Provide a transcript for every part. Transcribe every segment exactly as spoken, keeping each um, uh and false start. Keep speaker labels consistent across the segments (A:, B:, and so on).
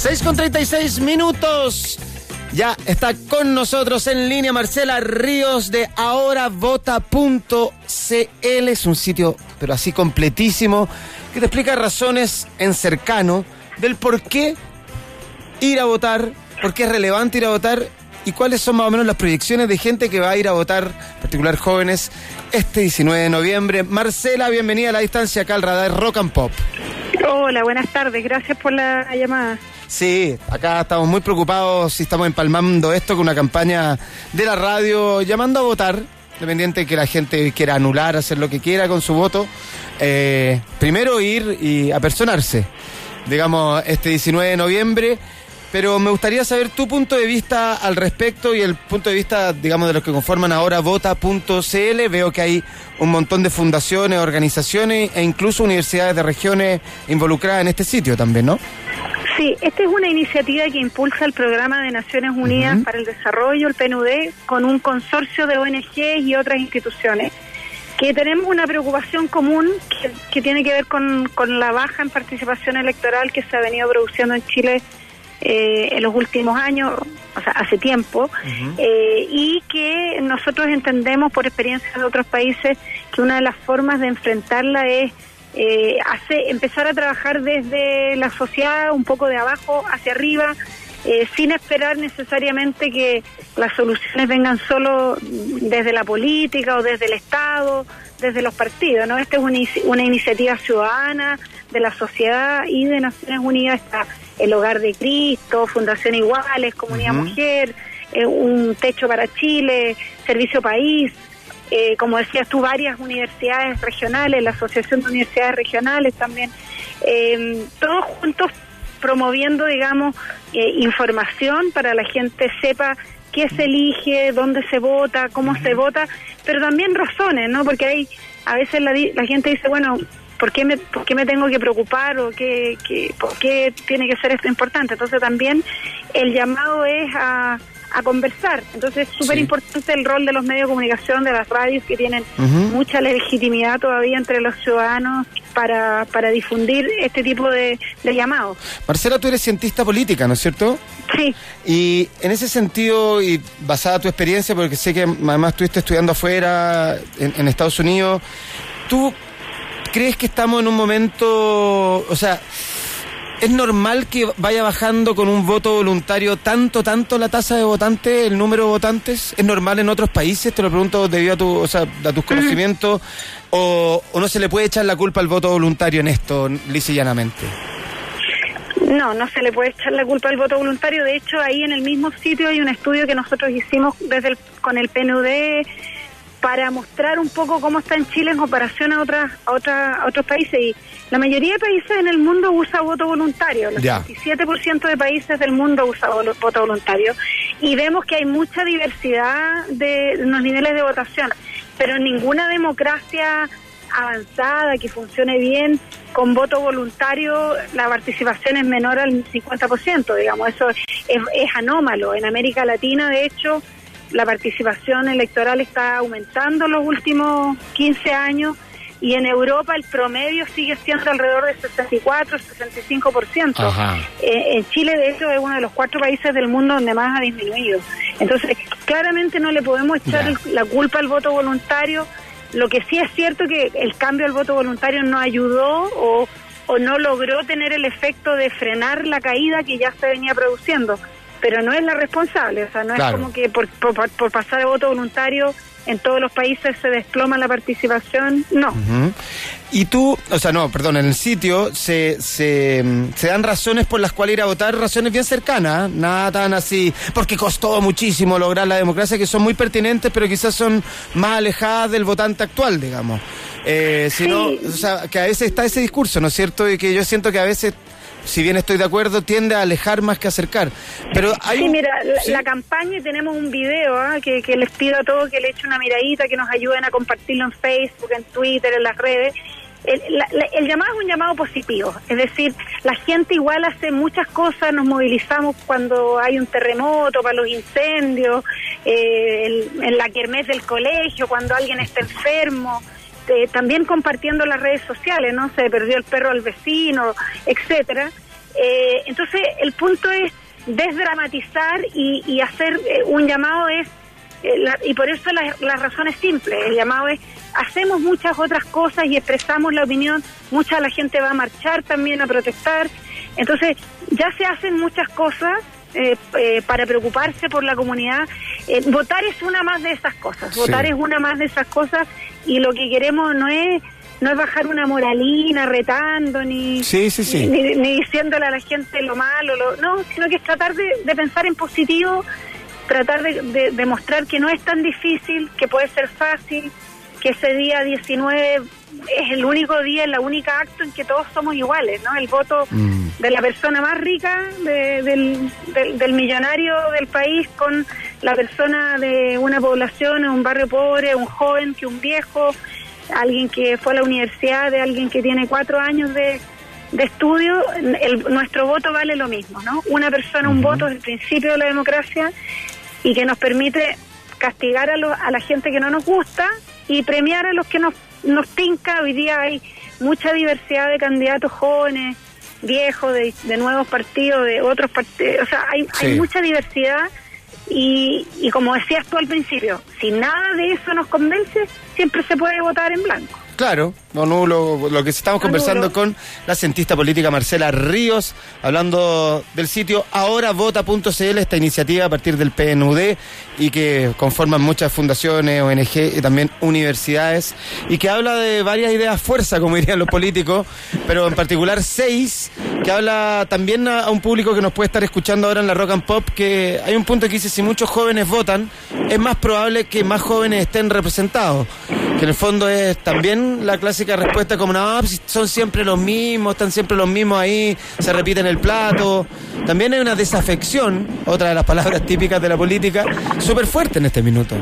A: seis con treinta y seis minutos. Ya está con nosotros en línea Marcela Ríos de ahora vota punto c l. Es un sitio, pero así completísimo, que te explica razones en cercano del por qué ir a votar, por qué es relevante ir a votar y cuáles son más o menos las proyecciones de gente que va a ir a votar, en particular jóvenes, este diecinueve de noviembre. Marcela, bienvenida a la distancia acá al Radar Rock and Pop.
B: Hola, buenas tardes, gracias por la llamada.
A: Sí, acá estamos muy preocupados y estamos empalmando esto con una campaña de la radio llamando a votar, independiente de que la gente quiera anular, hacer lo que quiera con su voto. Eh, primero ir y apersonarse, digamos, este diecinueve de noviembre. Pero me gustaría saber tu punto de vista al respecto y el punto de vista, digamos, de los que conforman ahora vota punto c l. Veo que hay un montón de fundaciones, organizaciones e incluso universidades de regiones involucradas en este sitio también, ¿no?
B: Sí, esta es una iniciativa que impulsa el Programa de Naciones Unidas uh-huh. para el Desarrollo, el P N U D, con un consorcio de O N Ges y otras instituciones, que tenemos una preocupación común que, que tiene que ver con, con la baja en participación electoral que se ha venido produciendo en Chile Eh, en los últimos años, o sea, hace tiempo, uh-huh. eh, y que nosotros entendemos por experiencias de otros países que una de las formas de enfrentarla es eh, hacer, empezar a trabajar desde la sociedad, un poco de abajo hacia arriba, eh, sin esperar necesariamente que las soluciones vengan solo desde la política o desde el Estado, desde los partidos, ¿no? Esta es una, una iniciativa ciudadana de la sociedad y de Naciones Unidas. Está el Hogar de Cristo, Fundación Iguales, Comunidad uh-huh. Mujer, eh, Un Techo para Chile, Servicio País, eh, como decías tú, varias universidades regionales, la Asociación de Universidades Regionales también, eh, todos juntos promoviendo, digamos, eh, información para la gente sepa qué se elige, dónde se vota, cómo uh-huh. se vota, pero también razones, ¿no? Porque hay, a veces la, la gente dice, bueno, ¿por qué me, por qué me tengo que preocupar o qué, qué, por qué tiene que ser esto importante? Entonces también el llamado es a, a conversar. Entonces es súper sí. importante el rol de los medios de comunicación, de las radios, que tienen uh-huh. mucha legitimidad todavía entre los ciudadanos para, para difundir este tipo de, de llamados.
A: Marcela, tú eres cientista política, ¿no es cierto?
B: Sí.
A: Y en ese sentido, y basada tu experiencia, porque sé que además estuviste estudiando afuera, en, en Estados Unidos, ¿tú crees que estamos en un momento, o sea, es normal que vaya bajando con un voto voluntario tanto, tanto la tasa de votantes, el número de votantes? ¿Es normal en otros países? Te lo pregunto debido a, tu, o sea, a tus conocimientos. O, ¿O no se le puede echar la culpa al voto voluntario en esto, lisa y llanamente?
B: No, no se le puede echar la culpa al voto voluntario. De hecho, ahí en el mismo sitio hay un estudio que nosotros hicimos desde el, con el P N U D para mostrar un poco cómo está en Chile en comparación a otras a, otras, a otros países. Y la mayoría de países en el mundo usa voto voluntario. El veintisiete por ciento de países del mundo usa voto voluntario. Y vemos que hay mucha diversidad de, en los niveles de votación. Pero ninguna democracia avanzada, que funcione bien, con voto voluntario, la participación es menor al cincuenta por ciento, digamos. Eso es, es anómalo. En América Latina, de hecho, la participación electoral está aumentando en los últimos quince años, y en Europa el promedio sigue siendo alrededor de sesenta y cuatro, sesenta y cinco por ciento. Eh, en Chile, de hecho, es uno de los cuatro países del mundo donde más ha disminuido. Entonces, claramente no le podemos echar el, la culpa al voto voluntario. Lo que sí es cierto que el cambio al voto voluntario no ayudó o, o no logró tener el efecto de frenar la caída que ya se venía produciendo. Pero no es la responsable, o sea, no claro. es como que por, por, por pasar el voto voluntario en todos los países se desploma la participación, no. Uh-huh.
A: Y tú, o sea, no, perdón, en el sitio se, se, se dan razones por las cuales ir a votar, razones bien cercanas, nada tan así, porque costó muchísimo lograr la democracia, que son muy pertinentes, pero quizás son más alejadas del votante actual, digamos. Eh,
B: sí.
A: sino, o sea, que a veces está ese discurso, ¿no es cierto? Y que yo siento que a veces, si bien estoy de acuerdo, tiende a alejar más que a acercar. Pero hay
B: sí,
A: un...
B: mira, la,
A: ¿sí?
B: la campaña, y tenemos un video ¿eh? que, que les pido a todos que le echen una miradita, que nos ayuden a compartirlo en Facebook, en Twitter, en las redes. El, la, la, el llamado es un llamado positivo, es decir, la gente igual hace muchas cosas, nos movilizamos cuando hay un terremoto, para los incendios, eh, el, en la kermés del colegio, cuando alguien está enfermo. Eh, también compartiendo las redes sociales, ¿no? Se perdió el perro al vecino, etcétera. Eh, entonces, el punto es desdramatizar y, y hacer eh, un llamado es, eh, la, y por eso la, la razón es simple, el llamado es, hacemos muchas otras cosas y expresamos la opinión, mucha la gente va a marchar también, a protestar, entonces ya se hacen muchas cosas eh, eh, para preocuparse por la comunidad. Eh, votar es una más de esas cosas,
A: sí.
B: votar es una más de esas cosas, y lo que queremos no es no es bajar una moralina retando ni,
A: sí, sí, sí.
B: ni, ni diciéndole a la gente lo malo, lo, no, sino que es tratar de, de pensar en positivo, tratar de, de, de mostrar que no es tan difícil, que puede ser fácil, que ese día diecinueve es el único día, es la única acto en que todos somos iguales, ¿no? El voto mm. de la persona más rica, de, del, del, del millonario del país, con la persona de una población, un barrio pobre, un joven que un viejo, alguien que fue a la universidad, de alguien que tiene cuatro años de, de estudio, el, nuestro voto vale lo mismo, ¿no? Una persona, un uh-huh. voto es el principio de la democracia y que nos permite castigar a, lo, a la gente que no nos gusta y premiar a los que nos, nos tinca. Hoy día hay mucha diversidad de candidatos jóvenes, viejos, de, de nuevos partidos, de otros partidos, o sea, hay, sí. hay mucha diversidad. Y, y como decías tú al principio, si nada de eso nos convence, siempre se puede votar en blanco.
A: Claro, no nulo, lo que estamos conversando nulo. Con la cientista política Marcela Ríos, hablando del sitio ahora vota punto c l, esta iniciativa a partir del P N U D y que conforman muchas fundaciones, O N G y también universidades, y que habla de varias ideas fuerza, como dirían los políticos, pero en particular seis, que habla también a, a un público que nos puede estar escuchando ahora en la Rock and Pop, que hay un punto que dice, si muchos jóvenes votan, es más probable que más jóvenes estén representados, que en el fondo es también la clásica respuesta como, no, son siempre los mismos, están siempre los mismos ahí, se repiten el plato. También hay una desafección, otra de las palabras típicas de la política, súper fuerte en este minuto.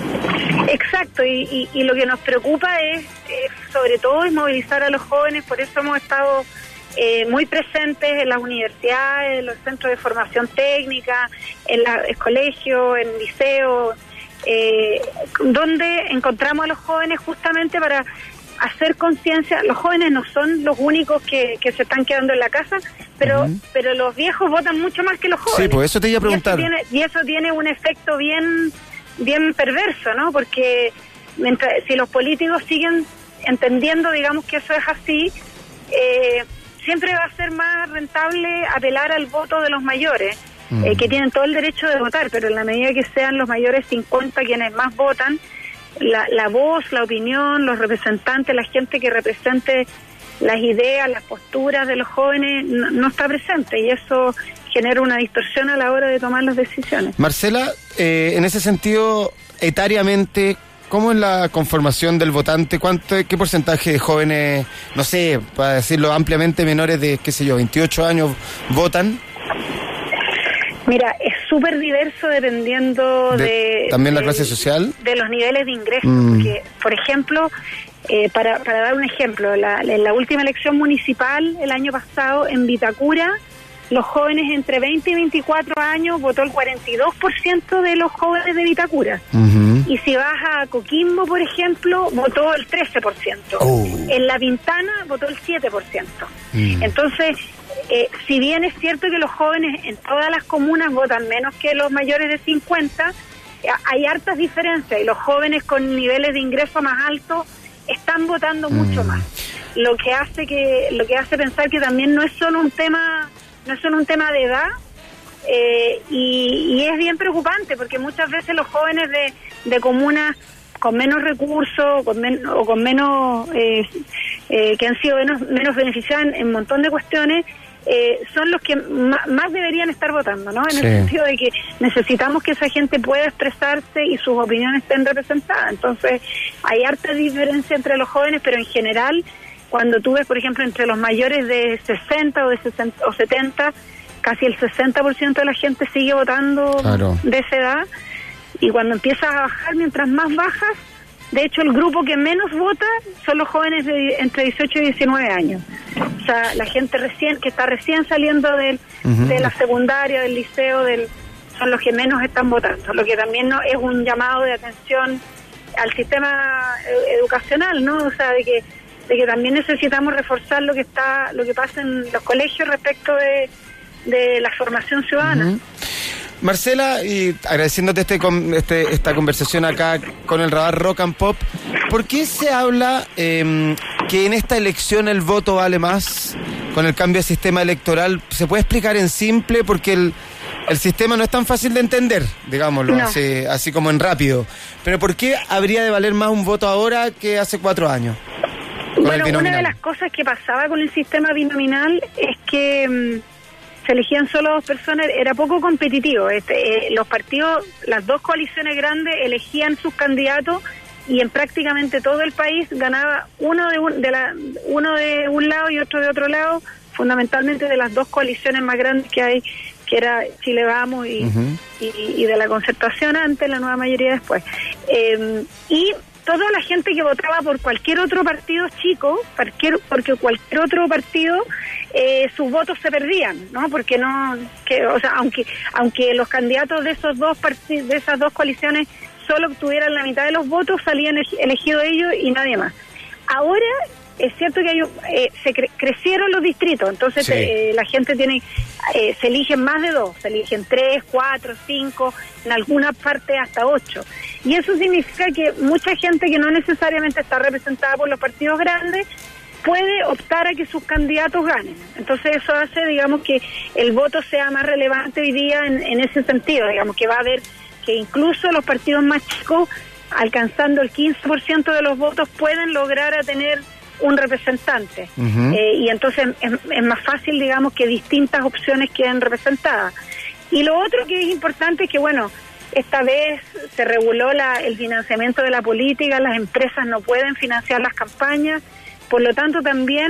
B: Exacto, y, y, y lo que nos preocupa es, es, sobre todo, es movilizar a los jóvenes, por eso hemos estado eh, muy presentes en las universidades, en los centros de formación técnica, en los colegios, en liceos, eh, donde encontramos a los jóvenes justamente para hacer conciencia. Los jóvenes no son los únicos que, que se están quedando en la casa, pero uh-huh. pero los viejos votan mucho más que los jóvenes.
A: Sí, pues eso te iba a preguntar.
B: Y eso tiene, y eso tiene un efecto bien bien perverso, ¿no? Porque mientras, si los políticos siguen entendiendo, digamos, que eso es así, eh, siempre va a ser más rentable apelar al voto de los mayores, uh-huh. eh, que tienen todo el derecho de votar, pero en la medida que sean los mayores cincuenta quienes más votan, La, la voz, la opinión, los representantes, la gente que represente las ideas, las posturas de los jóvenes no, no está presente, y eso genera una distorsión a la hora de tomar las decisiones.
A: Marcela, eh, en ese sentido, etariamente, ¿cómo es la conformación del votante? ¿Cuánto, qué porcentaje de jóvenes, no sé, para decirlo ampliamente, menores de, qué sé yo, veintiocho años votan?
B: Mira, es súper diverso dependiendo de, de...
A: ¿También la clase social? De
B: los niveles de ingreso.
A: Mm.
B: Porque, por ejemplo, eh, para, para dar un ejemplo, la, en la última elección municipal, el año pasado, en Vitacura, los jóvenes entre veinte y veinticuatro años votó el cuarenta y dos por ciento de los jóvenes de Vitacura. Uh-huh. Y si vas a Coquimbo, por ejemplo, votó el trece por ciento. Oh. En La Pintana votó el siete por ciento. Mm. Entonces... Eh, si bien es cierto que los jóvenes en todas las comunas votan menos que los mayores de cincuenta, eh, hay hartas diferencias, y los jóvenes con niveles de ingreso más altos están votando mm. mucho más, lo que hace que lo que hace pensar que también no es solo un tema no es solo un tema de edad, eh, y, y es bien preocupante porque muchas veces los jóvenes de, de comunas con menos recursos con men, o con menos eh, eh, que han sido menos, menos beneficiados en, en un montón de cuestiones, Eh, son los que más, más deberían estar votando, ¿no? En sí. el sentido de que necesitamos que esa gente pueda expresarse y sus opiniones estén representadas. Entonces, hay harta diferencia entre los jóvenes, pero en general, cuando tú ves, por ejemplo, entre los mayores de sesenta o de sesenta o setenta, casi el sesenta por ciento de la gente sigue votando claro. de esa edad, y cuando empiezas a bajar, mientras más bajas, de hecho, el grupo que menos vota son los jóvenes de entre dieciocho y diecinueve años. O sea, la gente recién que está recién saliendo del, uh-huh. de la secundaria, del liceo, del son los que menos están votando. Lo que también no es un llamado de atención al sistema educacional, ¿no? O sea, de que de que también necesitamos reforzar lo que está, lo que pasa en los colegios respecto de, de la formación ciudadana. Uh-huh.
A: Marcela, y agradeciéndote este, este, esta conversación acá con el radar Rock and Pop, ¿por qué se habla eh, que en esta elección el voto vale más con el cambio de sistema electoral? ¿Se puede explicar en simple? Porque el, el sistema no es tan fácil de entender, digámoslo, no. así, así como en rápido. Pero ¿por qué habría de valer más un voto ahora que hace cuatro años?
B: Bueno, una de las cosas que pasaba con el sistema binominal es que mmm, se elegían solo dos personas, era poco competitivo. Este, eh, los partidos, las dos coaliciones grandes elegían sus candidatos y en prácticamente todo el país ganaba uno de un, de la, uno de un lado y otro de otro lado, fundamentalmente de las dos coaliciones más grandes que hay, que era Chile Vamos y, uh-huh. y, y de la Concertación antes, la Nueva Mayoría después. Eh, y toda la gente que votaba por cualquier otro partido chico, cualquier, porque cualquier otro partido, eh, sus votos se perdían, ¿no? Porque no, que, o sea, aunque aunque los candidatos de esos dos partidos, de esas dos coaliciones solo obtuvieran la mitad de los votos, salían elegidos ellos y nadie más. Ahora es cierto que hay, eh, se cre- crecieron los distritos, entonces sí. eh, la gente tiene, eh, se eligen más de dos, se eligen tres, cuatro, cinco, en algunas partes hasta ocho. Y eso significa que mucha gente que no necesariamente está representada por los partidos grandes puede optar a que sus candidatos ganen. Entonces eso hace, digamos, que el voto sea más relevante hoy día en, en ese sentido, digamos, que va a haber que incluso los partidos más chicos, alcanzando el quince por ciento de los votos, pueden lograr a tener un representante. Uh-huh. Eh, y entonces es, es más fácil, digamos, que distintas opciones queden representadas. Y lo otro que es importante es que, bueno, esta vez se reguló la, el financiamiento de la política, las empresas no pueden financiar las campañas, por lo tanto también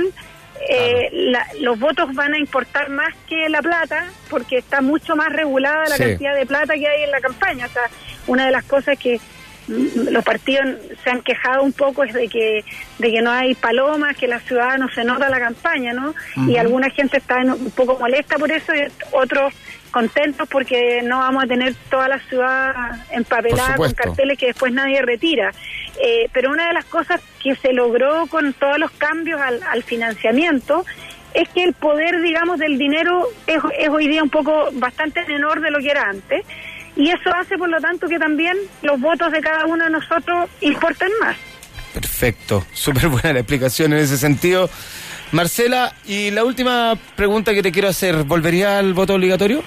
B: eh, la, los votos van a importar más que la plata, porque está mucho más regulada la sí. cantidad de plata que hay en la campaña. O sea, una de las cosas que los partidos se han quejado un poco es de que de que no hay palomas, que la ciudad no se nota la campaña, ¿no? Uh-huh. Y alguna gente está un poco molesta por eso y otros contentos porque no vamos a tener toda la ciudad empapelada con carteles que después nadie retira. Eh, pero una de las cosas que se logró con todos los cambios al, al financiamiento es que el poder, digamos, del dinero es, es hoy día un poco bastante menor de lo que era antes. Y eso hace, por lo tanto, que también los votos de cada uno de nosotros importen más.
A: Perfecto, súper buena la explicación en ese sentido. Marcela, y la última pregunta que te quiero hacer, ¿volvería al voto obligatorio?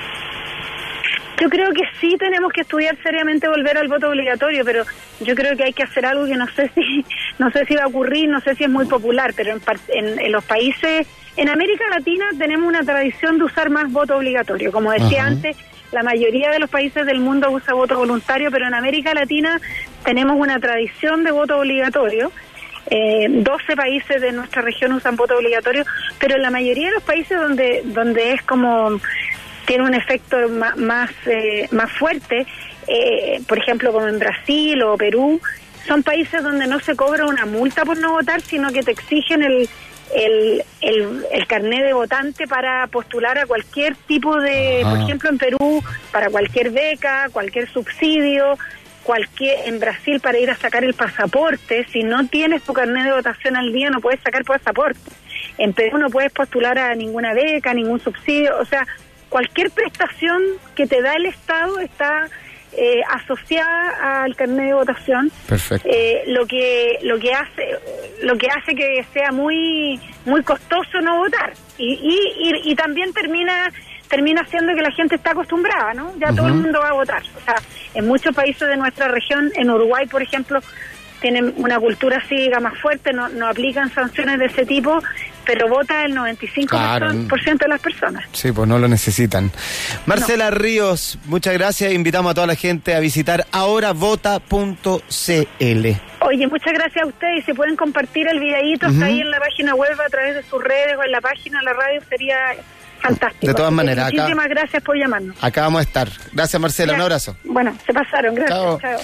B: Yo creo que sí tenemos que estudiar seriamente volver al voto obligatorio, pero yo creo que hay que hacer algo que no sé si no sé si va a ocurrir, no sé si es muy popular, pero en, en, en los países, en América Latina tenemos una tradición de usar más voto obligatorio. Como decía uh-huh. antes, la mayoría de los países del mundo usa voto voluntario, pero en América Latina tenemos una tradición de voto obligatorio. Eh, doce países de nuestra región usan voto obligatorio, pero en la mayoría de los países donde donde es como tiene un efecto más más, eh, más fuerte, eh, por ejemplo como en Brasil o Perú, son países donde no se cobra una multa por no votar, sino que te exigen el El, el, el carnet de votante para postular a cualquier tipo de, ah. por ejemplo en Perú, para cualquier beca, cualquier subsidio, cualquier en Brasil para ir a sacar el pasaporte. Si no tienes tu carnet de votación al día no puedes sacar pasaporte. En Perú no puedes postular a ninguna beca, ningún subsidio, o sea, cualquier prestación que te da el Estado está Eh, asociada al carnet de votación.
A: Perfecto.
B: Eh, lo que lo que hace lo que hace que sea muy muy costoso no votar y y, y, y también termina termina haciendo que la gente está acostumbrada, ¿no? Ya uh-huh. todo el mundo va a votar. O sea, en muchos países de nuestra región, en Uruguay, por ejemplo, tienen una cultura cívica más fuerte, no no aplican sanciones de ese tipo, pero vota el noventa y cinco por ciento claro. de las personas.
A: Sí, pues no lo necesitan. Marcela no. Ríos, muchas gracias. Invitamos a toda la gente a visitar ahora vota punto c l.
B: Oye, muchas gracias a ustedes. Y si pueden compartir el videíto, uh-huh. está ahí en la página web, a través de sus redes o en la página de la radio, sería fantástico.
A: De todas maneras.
B: Muchísimas
A: acá,
B: gracias por llamarnos.
A: Acá vamos a estar. Gracias, Marcela. Ya. Un abrazo.
B: Bueno, se pasaron. Gracias. Chao. Chao.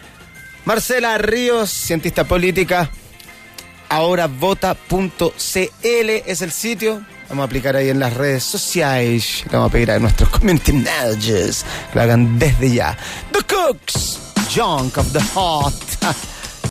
A: Marcela Ríos, cientista política. ahora vota punto c l es el sitio. Vamos a aplicar ahí en las redes sociales. Le vamos a pedir a nuestros community managers que lo hagan desde ya. The Cooks, Junk of the Heart.